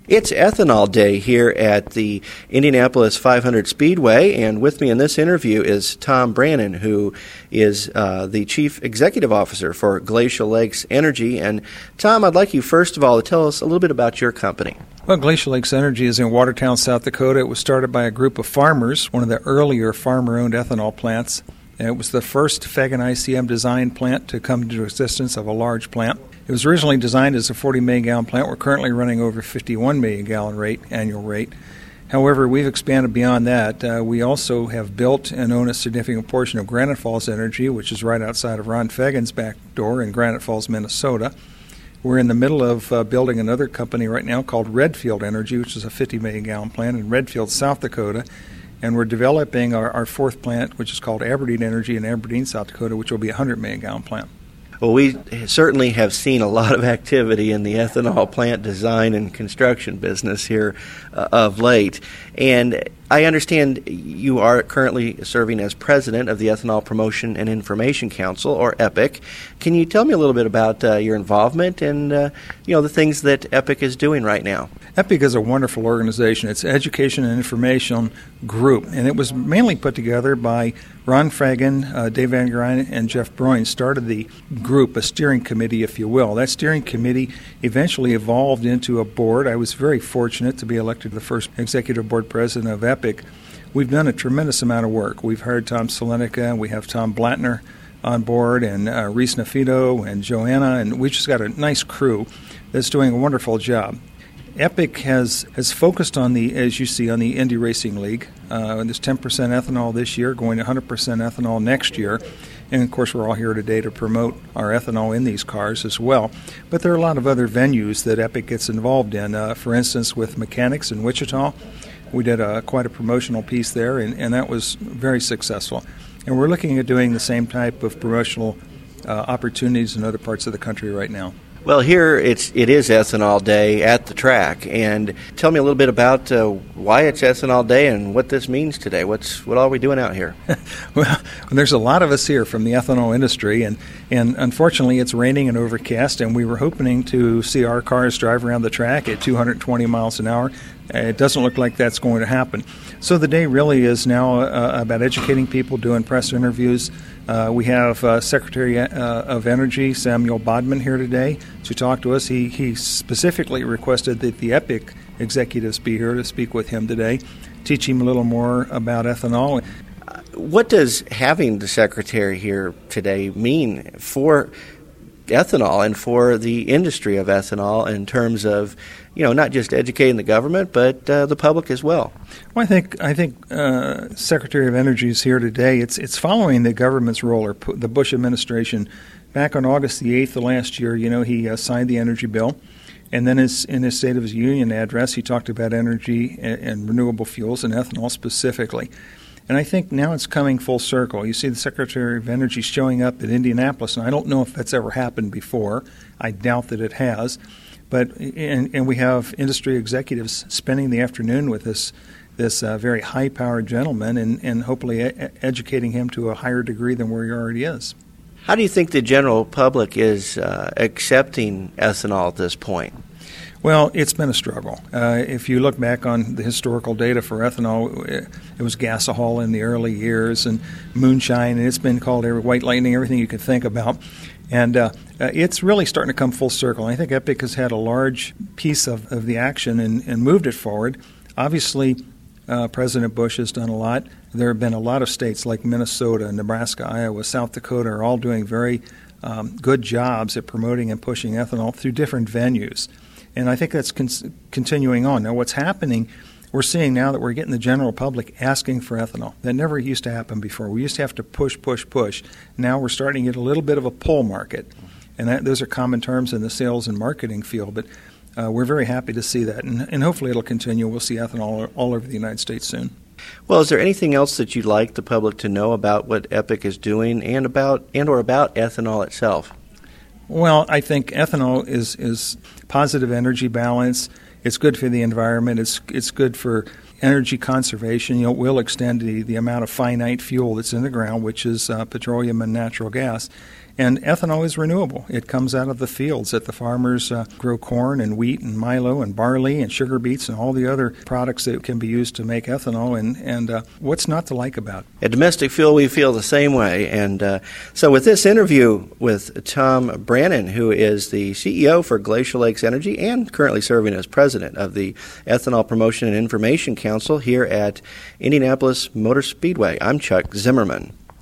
It's Ethanol Day here at the Indianapolis 500 Speedway, and with me in this interview is Tom Brannan, who is the Chief Executive Officer for Glacial Lakes Energy. And Tom, I'd like you first of all to tell us a little bit about your company. Well, Glacial Lakes Energy is in Watertown, South Dakota. It was started by a group of farmers, one of the earlier farmer-owned ethanol plants. And it was the first Fagen ICM designed plant to come into existence of a large plant. It was originally designed as a 40 million gallon plant. We're currently running over 51 million gallon annual rate. However, we've expanded beyond that. We also have built and own a significant portion of Granite Falls Energy, which is right outside of Ron Fagen's back door in Granite Falls, Minnesota. We're in the middle of building another company right now called Redfield Energy, which is a 50 million gallon plant in Redfield, South Dakota. And we're developing our fourth plant, which is called Aberdeen Energy in Aberdeen, South Dakota, which will be a 100 million gallon plant. Well, we certainly have seen a lot of activity in the ethanol plant design and construction business here of late. And I understand you are currently serving as president of the Ethanol Promotion and Information Council, or EPIC. Can you tell me a little bit about your involvement and the things that EPIC is doing right now? EPIC is a wonderful organization. It's an education and information group, and it was mainly put together by Ron Fagen, Dave Van Gryn, and Jeff Broyne started the group, a steering committee, if you will. That steering committee eventually evolved into a board. I was very fortunate to be elected the first executive board president of EPIC. We've done a tremendous amount of work. We've hired Tom Selenica, we have Tom Blattner on board, and Reese Nafito and Joanna, and we just got a nice crew that's doing a wonderful job. EPIC has focused on as you see, on the Indy Racing League. There's 10% ethanol this year, going to 100% ethanol next year. And, of course, we're all here today to promote our ethanol in these cars as well. But there are a lot of other venues that EPIC gets involved in. For instance, with Mechanics in Wichita, we did quite a promotional piece there, and that was very successful. And we're looking at doing the same type of promotional opportunities in other parts of the country right now. Well, here it is Ethanol Day at the track, and tell me a little bit about why it's Ethanol Day and what this means today. What are we doing out here? Well, there's a lot of us here from the ethanol industry, and unfortunately it's raining and overcast, and we were hoping to see our cars drive around the track at 220 miles an hour. It doesn't look like that's going to happen. So the day really is now about educating people, doing press interviews. We have Secretary of Energy, Samuel Bodman, here today to talk to us. He specifically requested that the EPIC executives be here to speak with him today, teach him a little more about ethanol. What does having the Secretary here today mean for ethanol and for the industry of ethanol in terms of, not just educating the government, but the public as well? Well, I think Secretary of Energy is here today. It's following the government's role, or the Bush administration. Back on August the 8th of last year, he signed the energy bill. And then in his State of his Union address, he talked about energy and renewable fuels and ethanol specifically. And I think now it's coming full circle. You see the Secretary of Energy showing up at Indianapolis, and I don't know if that's ever happened before. I doubt that it has. But and we have industry executives spending the afternoon with this very high-powered gentleman and hopefully educating him to a higher degree than where he already is. How do you think the general public is accepting ethanol at this point? Well, it's been a struggle. If you look back on the historical data for ethanol, it was gasohol in the early years and moonshine, and it's been called white lightning, everything you could think about. And it's really starting to come full circle. I think EPIC has had a large piece of the action and moved it forward. Obviously, President Bush has done a lot. There have been a lot of states like Minnesota, Nebraska, Iowa, South Dakota are all doing very good jobs at promoting and pushing ethanol through different venues. And I think that's continuing on. Now, what's happening, we're seeing now that we're getting the general public asking for ethanol. That never used to happen before. We used to have to push. Now we're starting to get a little bit of a pull market. And those are common terms in the sales and marketing field. But we're very happy to see that. And hopefully it'll continue. We'll see ethanol all over the United States soon. Well, is there anything else that you'd like the public to know about what EPIC is doing and about ethanol itself? Well, I think ethanol is positive energy balance. It's good for the environment. It's good for energy conservation. Will extend the amount of finite fuel that's in the ground, which is petroleum and natural gas. And ethanol is renewable. It comes out of the fields that the farmers grow corn and wheat and milo and barley and sugar beets and all the other products that can be used to make ethanol. And what's not to like about it? At Domestic Fuel, we feel the same way. And so with this interview with Tom Brannan, who is the CEO for Glacial Lakes Energy and currently serving as president of the Ethanol Promotion and Information Council here at Indianapolis Motor Speedway, I'm Chuck Zimmerman.